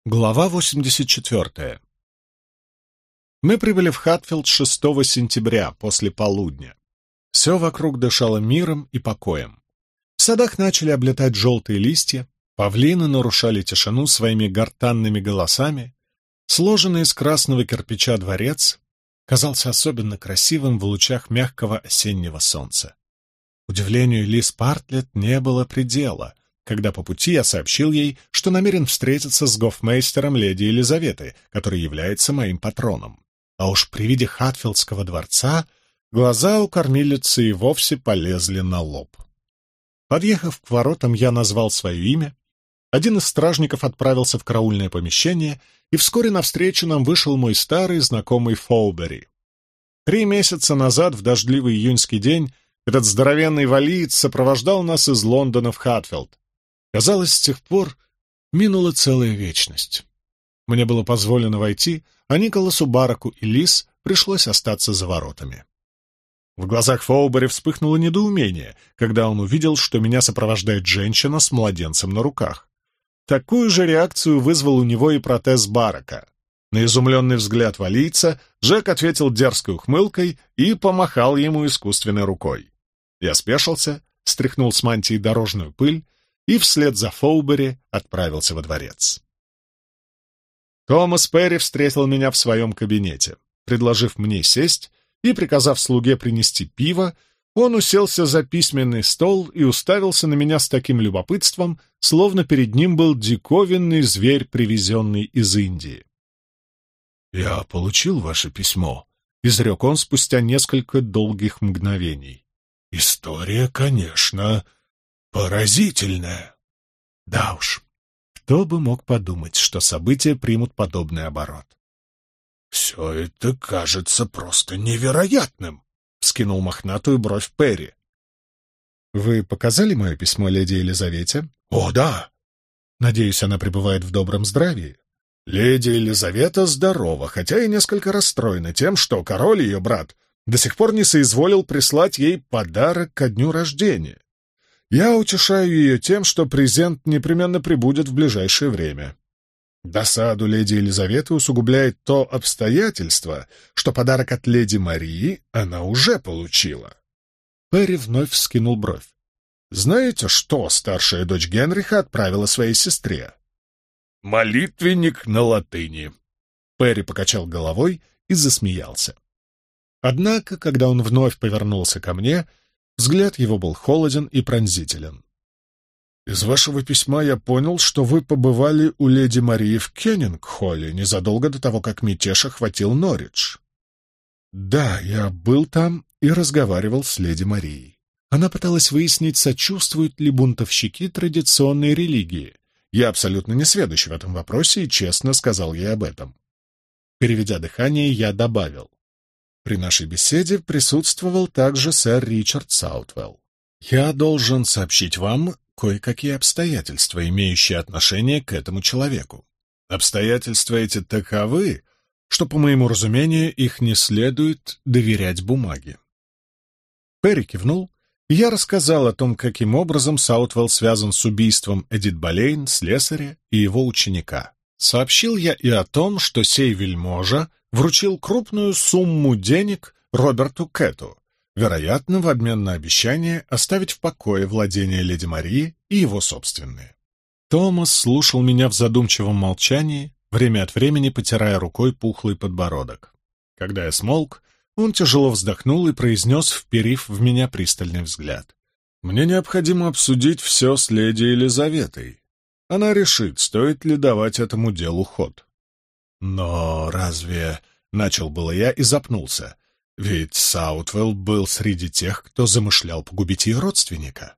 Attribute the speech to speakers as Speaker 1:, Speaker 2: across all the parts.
Speaker 1: Глава 84. Мы прибыли в Хатфилд 6 сентября после полудня. Все вокруг дышало миром и покоем. В садах начали облетать желтые листья, павлины нарушали тишину своими гортанными голосами. Сложенный из красного кирпича дворец казался особенно красивым в лучах мягкого осеннего солнца. Удивлению Лиз Партлетт не было предела, когда по пути я сообщил ей, что намерен встретиться с гофмейстером леди Елизаветы, который является моим патроном. А уж при виде Хатфилдского дворца глаза у кормилицы и вовсе полезли на лоб. Подъехав к воротам, я назвал свое имя. Один из стражников отправился в караульное помещение, и вскоре навстречу нам вышел мой старый знакомый Фоубери. 3 месяца назад, в дождливый июньский день, этот здоровенный валиец сопровождал нас из Лондона в Хатфилд. Казалось, с тех пор минула целая вечность. Мне было позволено войти, а Николасу Бараку и Лиз пришлось остаться за воротами. В глазах Фоубери вспыхнуло недоумение, когда он увидел, что меня сопровождает женщина с младенцем на руках. Такую же реакцию вызвал у него и протез Барака. На изумленный взгляд валийца Джек ответил дерзкой ухмылкой и помахал ему искусственной рукой. Я спешился, стряхнул с мантии дорожную пыль и вслед за Фоубери отправился во дворец. Томас Перри встретил меня в своем кабинете. Предложив мне сесть и приказав слуге принести пиво, он уселся за письменный стол и уставился на меня с таким любопытством, словно перед ним был диковинный зверь, привезенный из Индии. «Я получил ваше письмо», — изрек он спустя несколько долгих мгновений. «История, конечно, поразительная». Да уж, кто бы мог подумать, что события примут подобный оборот. «Все это кажется просто невероятным», — вскинул мохнатую бровь Перри. «Вы показали мое письмо леди Елизавете?» «О, да!» «Надеюсь, она пребывает в добром здравии?» «Леди Елизавета здорова, хотя и несколько расстроена тем, что король, ее брат, до сих пор не соизволил прислать ей подарок ко дню рождения. Я утешаю ее тем, что презент непременно прибудет в ближайшее время. Досаду леди Елизаветы усугубляет то обстоятельство, что подарок от леди Марии она уже получила». Перри вновь вскинул бровь. «Знаете, что старшая дочь Генриха отправила своей сестре?» «Молитвенник на латыни». Перри покачал головой и засмеялся. Однако, когда он вновь повернулся ко мне, взгляд его был холоден и пронзителен. «Из вашего письма я понял, что вы побывали у леди Марии в Кеннингхолле незадолго до того, как мятеж охватил Норвич». «Да, я был там и разговаривал с леди Марией. Она пыталась выяснить, сочувствуют ли бунтовщики традиционной религии. Я абсолютно несведущ в этом вопросе и честно сказал ей об этом. Переведя дыхание, я добавил. При нашей беседе присутствовал также сэр Ричард Саутвелл. Я должен сообщить вам кое-какие обстоятельства, имеющие отношение к этому человеку. Обстоятельства эти таковы, что, по моему разумению, их не следует доверять бумаге». Перри кивнул, и я рассказал о том, каким образом Саутвелл связан с убийством Эдит Болейн, слесаря и его ученика. Сообщил я и о том, что сей вельможа вручил крупную сумму денег Роберту Кэту, вероятно, в обмен на обещание оставить в покое владения леди Марии и его собственные. Томас слушал меня в задумчивом молчании, время от времени потирая рукой пухлый подбородок. Когда я смолк, он тяжело вздохнул и произнес, вперив в меня пристальный взгляд. «Мне необходимо обсудить все с леди Елизаветой. Она решит, стоит ли давать этому делу ход». «Но разве...» — начал было я и запнулся. Ведь Саутвелл был среди тех, кто замышлял погубить ее родственника.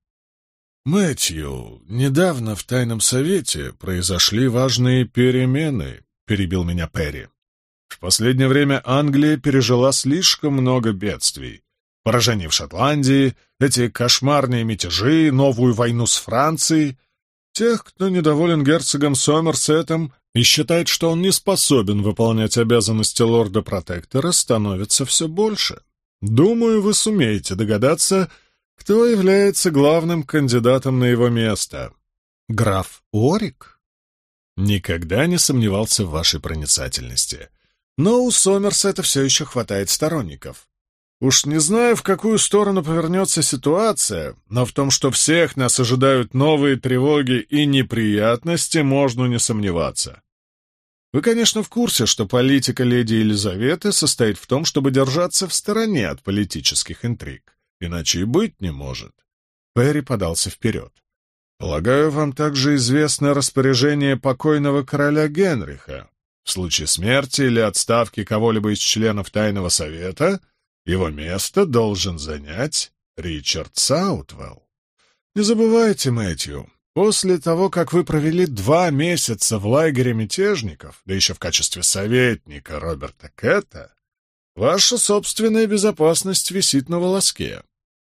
Speaker 1: «Мэтью, недавно в тайном совете произошли важные перемены», — перебил меня Перри. «В последнее время Англия пережила слишком много бедствий. Поражение в Шотландии, эти кошмарные мятежи, новую войну с Францией. Тех, кто недоволен герцогом Сомерсетом и считает, что он не способен выполнять обязанности лорда-протектора, становится все больше. Думаю, вы сумеете догадаться, кто является главным кандидатом на его место». «Граф Уорик?» Никогда не сомневался в вашей проницательности. Но у Сомерсета все еще хватает сторонников. Уж не знаю, в какую сторону повернется ситуация, но в том, что всех нас ожидают новые тревоги и неприятности, можно не сомневаться. Вы, конечно, в курсе, что политика леди Елизаветы состоит в том, чтобы держаться в стороне от политических интриг. Иначе и быть не может. Перри подался вперед. Полагаю, вам также известно распоряжение покойного короля Генриха. В случае смерти или отставки кого-либо из членов Тайного Совета его место должен занять Ричард Саутвелл. Не забывайте, Мэтью, после того, как вы провели 2 месяца в лагере мятежников, да еще в качестве советника Роберта Кэта, ваша собственная безопасность висит на волоске.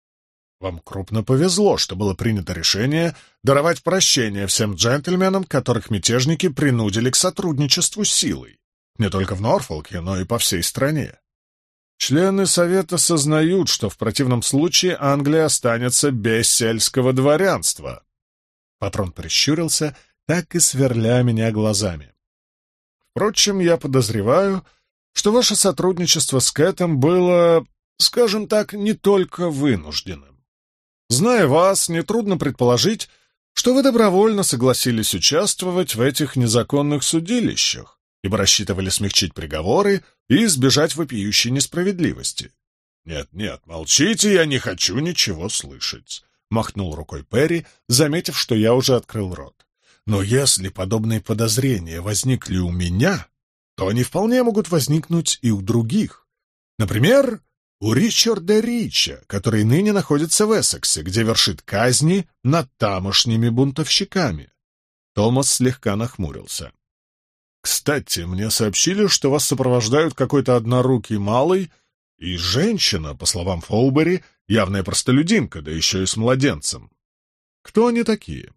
Speaker 1: Вам крупно повезло, что было принято решение даровать прощение всем джентльменам, которых мятежники принудили к сотрудничеству с силой, не только в Норфолке, но и по всей стране. Члены Совета сознают, что в противном случае Англия останется без сельского дворянства. Патрон прищурился, так и сверля меня глазами. Впрочем, я подозреваю, что ваше сотрудничество с Кэтом было, скажем так, не только вынужденным. Зная вас, нетрудно предположить, что вы добровольно согласились участвовать в этих незаконных судилищах, ибо рассчитывали смягчить приговоры и избежать вопиющей несправедливости. «Нет, молчите, я не хочу ничего слышать», — махнул рукой Перри, заметив, что я уже открыл рот. «Но если подобные подозрения возникли у меня, то они вполне могут возникнуть и у других. Например, у Ричарда Рича, который ныне находится в Эссексе, где вершит казни над тамошними бунтовщиками». Томас слегка нахмурился. «Кстати, мне сообщили, что вас сопровождают какой-то однорукий малый и женщина, по словам Фоубери, явная простолюдинка, да еще и с младенцем. Кто они такие?»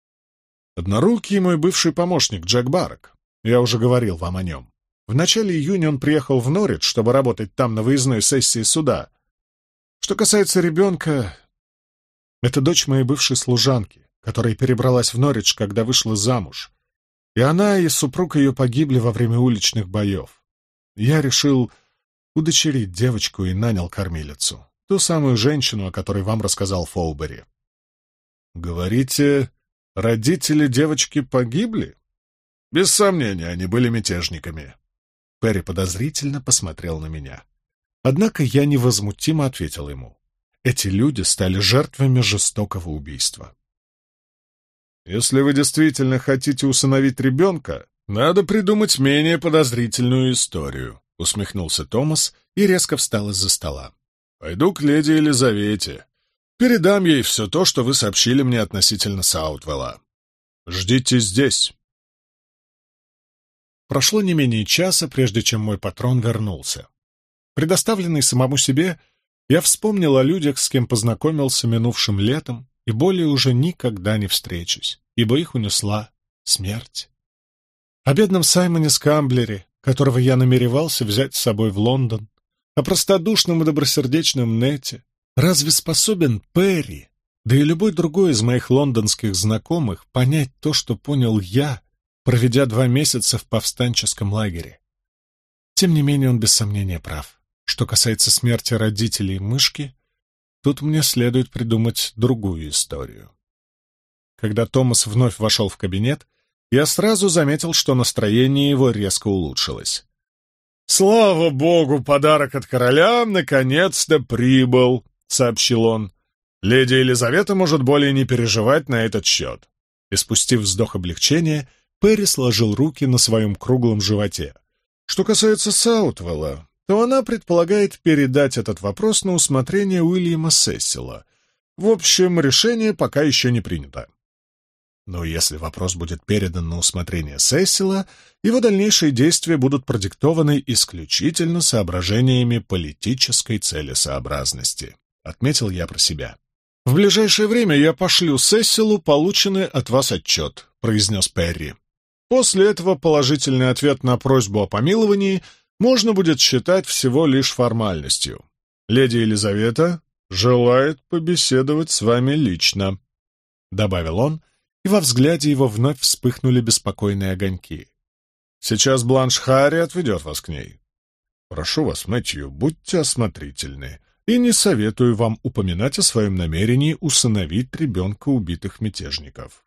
Speaker 1: «Однорукий мой бывший помощник Джек Баррок. Я уже говорил вам о нем. В начале июня он приехал в Норридж, чтобы работать там на выездной сессии суда. Что касается ребенка, это дочь моей бывшей служанки, которая перебралась в Норридж, когда вышла замуж. И она, и супруг ее погибли во время уличных боев. Я решил удочерить девочку и нанял кормилицу, ту самую женщину, о которой вам рассказал Фоубери». «Говорите, родители девочки погибли?» «Без сомнения, они были мятежниками». Перри подозрительно посмотрел на меня. Однако я невозмутимо ответил ему. Эти люди стали жертвами жестокого убийства. «Если вы действительно хотите усыновить ребенка, надо придумать менее подозрительную историю», — усмехнулся Томас и резко встал из-за стола. «Пойду к леди Елизавете. Передам ей все то, что вы сообщили мне относительно Саутвелла. Ждите здесь». Прошло не менее часа, прежде чем мой патрон вернулся. Предоставленный самому себе, я вспомнил о людях, с кем познакомился минувшим летом, и более уже никогда не встречусь, ибо их унесла смерть. О бедном Саймоне Скамблере, которого я намеревался взять с собой в Лондон, о простодушном и добросердечном Нете. Разве способен Перри, да и любой другой из моих лондонских знакомых, понять то, что понял я, проведя 2 месяца в повстанческом лагере? Тем не менее, он без сомнения прав. Что касается смерти родителей мышки, тут мне следует придумать другую историю. Когда Томас вновь вошел в кабинет, я сразу заметил, что настроение его резко улучшилось. «Слава богу, подарок от короля наконец-то прибыл», — сообщил он. «Леди Елизавета может более не переживать на этот счет». И спустив вздох облегчения, Перри сложил руки на своем круглом животе. «Что касается Саутвелла, то она предполагает передать этот вопрос на усмотрение Уильяма Сесила. В общем, решение пока еще не принято. Но если вопрос будет передан на усмотрение Сесила, его дальнейшие действия будут продиктованы исключительно соображениями политической целесообразности», — отметил я про себя. «В ближайшее время я пошлю Сесилу полученный от вас отчет», — произнес Перри. «После этого положительный ответ на просьбу о помиловании можно будет считать всего лишь формальностью. Леди Елизавета желает побеседовать с вами лично», — добавил он, и во взгляде его вновь вспыхнули беспокойные огоньки. «Сейчас Бланш Харри отведет вас к ней. Прошу вас, Мэтью, будьте осмотрительны, и не советую вам упоминать о своем намерении усыновить ребенка убитых мятежников».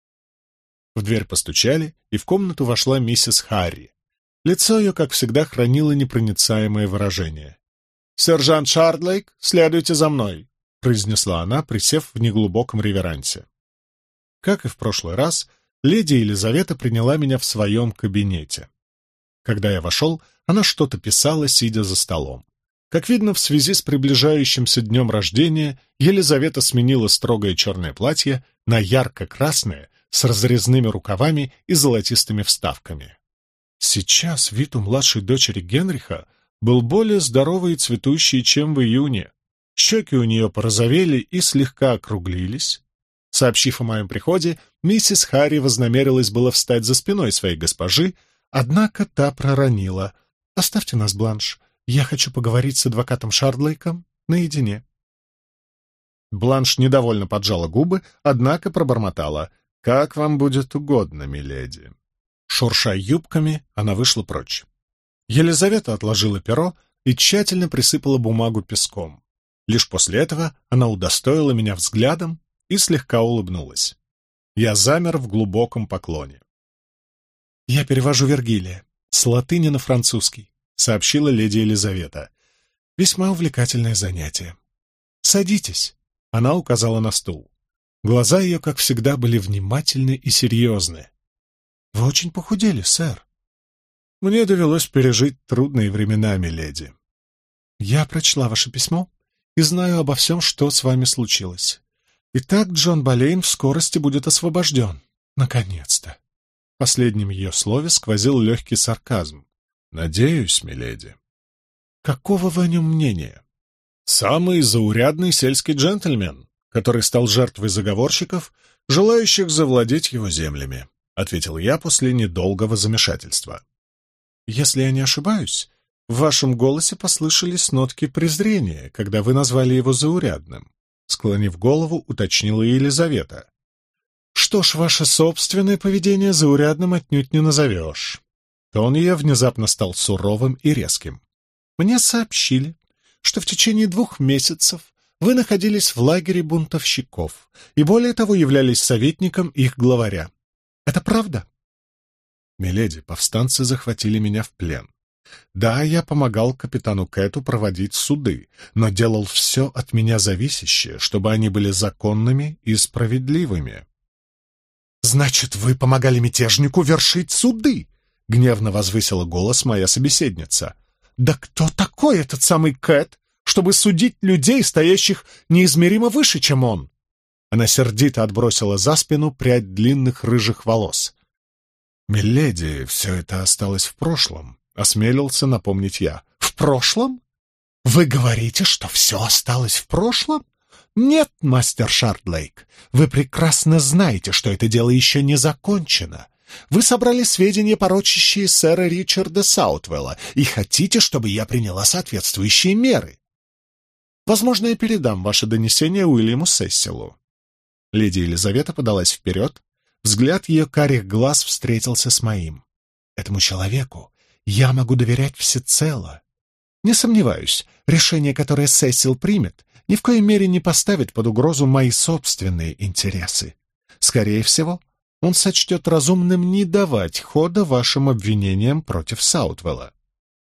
Speaker 1: В дверь постучали, и в комнату вошла миссис Харри. Лицо ее, как всегда, хранило непроницаемое выражение. «Сержант Шардлейк, следуйте за мной», — произнесла она, присев в неглубоком реверансе. Как и в прошлый раз, леди Елизавета приняла меня в своем кабинете. Когда я вошел, она что-то писала, сидя за столом. Как видно, в связи с приближающимся днем рождения Елизавета сменила строгое черное платье на ярко-красное с разрезными рукавами и золотистыми вставками. Сейчас вид у младшей дочери Генриха был более здоровый и цветущий, чем в июне. Щеки у нее порозовели и слегка округлились. Сообщив о моем приходе, миссис Харри вознамерилась было встать за спиной своей госпожи, однако та проронила: «Оставьте нас, Бланш, я хочу поговорить с адвокатом Шардлейком наедине». Бланш недовольно поджала губы, однако пробормотала: «Как вам будет угодно, миледи». Шурша юбками, она вышла прочь. Елизавета отложила перо и тщательно присыпала бумагу песком. Лишь после этого она удостоила меня взглядом и слегка улыбнулась. Я замер в глубоком поклоне. «Я перевожу Вергилия с латыни на французский», — сообщила леди Елизавета. «Весьма увлекательное занятие. Садитесь», — она указала на стул. Глаза ее, как всегда, были внимательны и серьезны. «Вы очень похудели, сэр». «Мне довелось пережить трудные времена, миледи». «Я прочла ваше письмо и знаю обо всем, что с вами случилось. Итак, Джон Болейн в скорости будет освобожден. Наконец-то». В последнем ее слове сквозил легкий сарказм. «Надеюсь, миледи». «Какого вы о нем мнения?» «Самый заурядный сельский джентльмен, который стал жертвой заговорщиков, желающих завладеть его землями», — ответил я после недолгого замешательства. «Если я не ошибаюсь, в вашем голосе послышались нотки презрения, когда вы назвали его заурядным», — склонив голову, уточнила Елизавета. «Что ж, ваше собственное поведение заурядным отнюдь не назовешь». Тон ее внезапно стал суровым и резким. «Мне сообщили, что в течение 2 месяцев вы находились в лагере бунтовщиков и, более того, являлись советником их главаря. Это правда?» «Миледи, повстанцы захватили меня в плен. Да, я помогал капитану Кэту проводить суды, но делал все от меня зависящее, чтобы они были законными и справедливыми». «Значит, вы помогали мятежнику вершить суды?» — гневно возвысила голос моя собеседница. «Да кто такой этот самый Кэт, чтобы судить людей, стоящих неизмеримо выше, чем он?» Она сердито отбросила за спину прядь длинных рыжих волос. «Миледи, все это осталось в прошлом», — осмелился напомнить я. «В прошлом? Вы говорите, что все осталось в прошлом? Нет, мастер Шардлейк, вы прекрасно знаете, что это дело еще не закончено. Вы собрали сведения, порочащие сэра Ричарда Саутвелла, и хотите, чтобы я приняла соответствующие меры. Возможно, я передам ваше донесение Уильяму Сессилу». Леди Елизавета подалась вперед, взгляд ее карих глаз встретился с моим. «Этому человеку я могу доверять всецело. Не сомневаюсь, решение, которое Сесил примет, ни в коей мере не поставит под угрозу мои собственные интересы. Скорее всего, он сочтет разумным не давать хода вашим обвинениям против Саутвелла».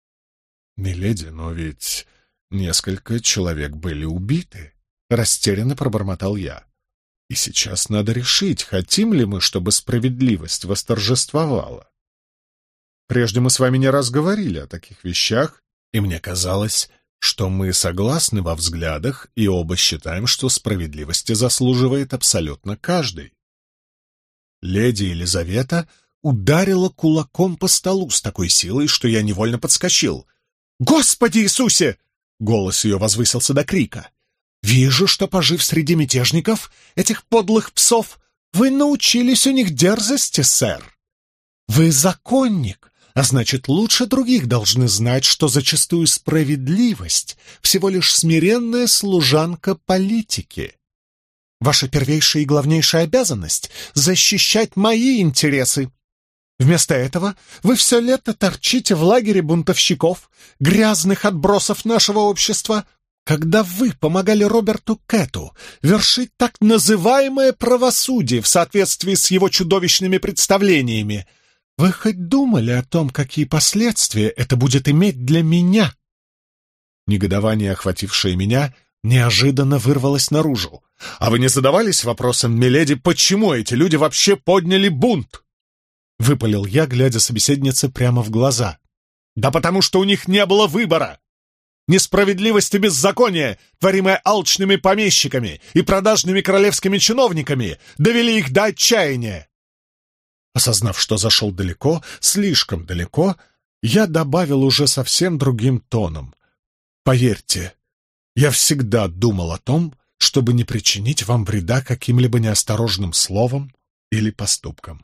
Speaker 1: «Миледи, но ведь несколько человек были убиты», — растерянно пробормотал я. «И сейчас надо решить, хотим ли мы, чтобы справедливость восторжествовала. Прежде мы с вами не раз говорили о таких вещах, и мне казалось, что мы согласны во взглядах и оба считаем, что справедливости заслуживает абсолютно каждый». Леди Елизавета ударила кулаком по столу с такой силой, что я невольно подскочил. «Господи Иисусе!» — голос ее возвысился до крика. «Вижу, что, пожив среди мятежников, этих подлых псов, вы научились у них дерзости, сэр. Вы законник, а значит, лучше других должны знать, что зачастую справедливость — всего лишь смиренная служанка политики. Ваша первейшая и главнейшая обязанность — защищать мои интересы. Вместо этого вы все лето торчите в лагере бунтовщиков, грязных отбросов нашего общества, когда вы помогали Роберту Кэту вершить так называемое правосудие в соответствии с его чудовищными представлениями. Вы хоть думали о том, какие последствия это будет иметь для меня?» Негодование, охватившее меня, неожиданно вырвалось наружу. «А вы не задавались вопросом, миледи, почему эти люди вообще подняли бунт?» Выпалил я, глядя собеседнице прямо в глаза. «Да потому что у них не было выбора! Несправедливость и беззаконие, творимое алчными помещиками и продажными королевскими чиновниками, довели их до отчаяния!» Осознав, что зашел далеко, слишком далеко, я добавил уже совсем другим тоном. «Поверьте, я всегда думал о том, чтобы не причинить вам вреда каким-либо неосторожным словом или поступком».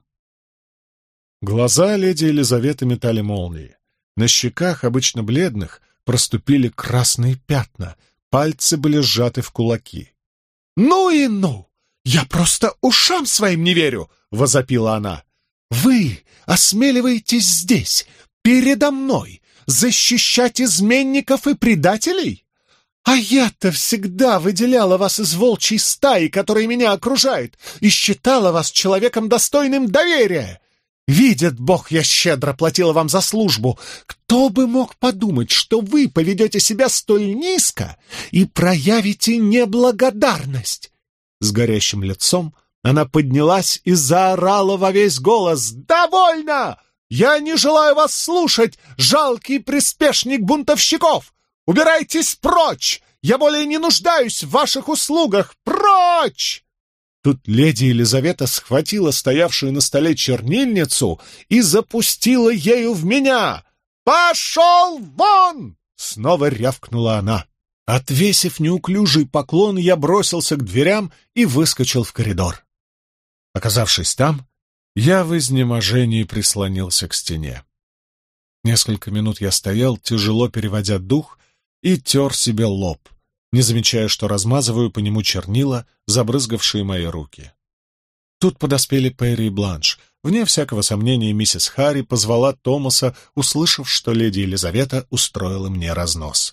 Speaker 1: Глаза леди Елизаветы метали молнии. На щеках, обычно бледных, проступили красные пятна, пальцы были сжаты в кулаки. «Ну и ну! Я просто ушам своим не верю!» — возопила она. «Вы осмеливаетесь здесь, передо мной, защищать изменников и предателей? А я-то всегда выделяла вас из волчьей стаи, которая меня окружает, и считала вас человеком, достойным доверия. Видит Бог, я щедро платила вам за службу. Кто бы мог подумать, что вы поведете себя столь низко и проявите неблагодарность?» С горящим лицом она поднялась и заорала во весь голос: «Довольно! Я не желаю вас слушать, жалкий приспешник бунтовщиков! Убирайтесь прочь! Я более не нуждаюсь в ваших услугах! Прочь!» Тут леди Елизавета схватила стоявшую на столе чернильницу и запустила ею в меня. «Пошел вон!» — снова рявкнула она. Отвесив неуклюжий поклон, я бросился к дверям и выскочил в коридор. Оказавшись там, я в изнеможении прислонился к стене. Несколько минут я стоял, тяжело переводя дух, и тер себе лоб, не замечая, что размазываю по нему чернила, забрызгавшие мои руки. Тут подоспели Перри и Бланш. Вне всякого сомнения, миссис Харри позвала Томаса, услышав, что леди Елизавета устроила мне разнос.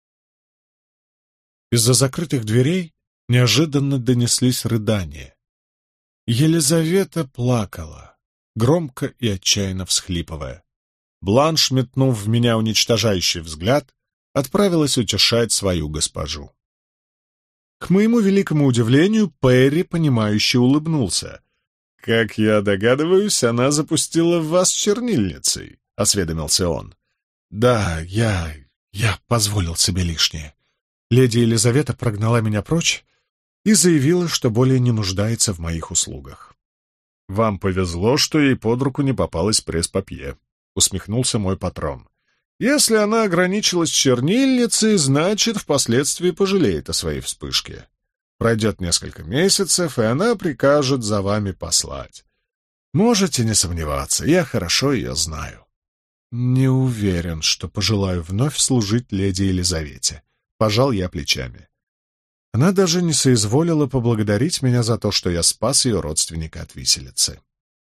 Speaker 1: Из-за закрытых дверей неожиданно донеслись рыдания. Елизавета плакала, громко и отчаянно всхлипывая. Бланш, метнув в меня уничтожающий взгляд, отправилась утешать свою госпожу. К моему великому удивлению, Перри, понимающе улыбнулся. «Как я догадываюсь, она запустила в вас чернильницей», — осведомился он. «Да, я позволил себе лишнее. Леди Елизавета прогнала меня прочь и заявила, что более не нуждается в моих услугах». «Вам повезло, что ей под руку не попалась пресс-папье», — усмехнулся мой патрон. «Если она ограничилась чернильницей, значит, впоследствии пожалеет о своей вспышке. Пройдет несколько месяцев, и она прикажет за вами послать. Можете не сомневаться, я хорошо ее знаю». «Не уверен, что пожелаю вновь служить леди Елизавете», — пожал я плечами. Она даже не соизволила поблагодарить меня за то, что я спас ее родственника от виселицы.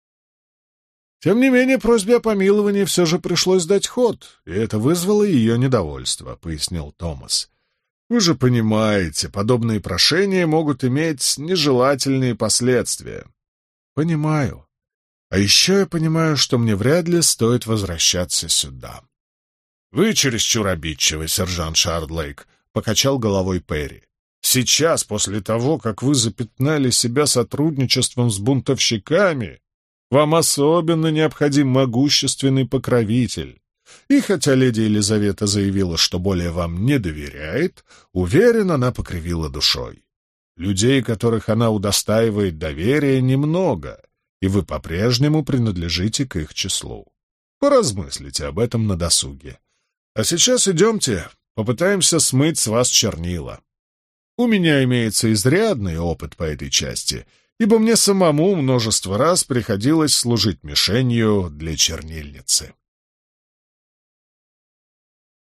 Speaker 1: Тем не менее, просьбе о помиловании все же пришлось дать ход, и это вызвало ее недовольство, — пояснил Томас. Вы же понимаете, подобные прошения могут иметь нежелательные последствия. Понимаю. А еще я понимаю, что мне вряд ли стоит возвращаться сюда. Вы чересчур обидчивы, сержант Шардлейк, — покачал головой Перри. Сейчас, после того, как вы запятнали себя сотрудничеством с бунтовщиками, вам особенно необходим могущественный покровитель. И хотя леди Елизавета заявила, что более вам не доверяет, уверен, она покривила душой. Людей, которых она удостаивает доверия, немного, и вы по-прежнему принадлежите к их числу. Поразмыслите об этом на досуге. А сейчас идемте, попытаемся смыть с вас чернила. У меня имеется изрядный опыт по этой части, ибо мне самому множество раз приходилось служить мишенью для чернильницы.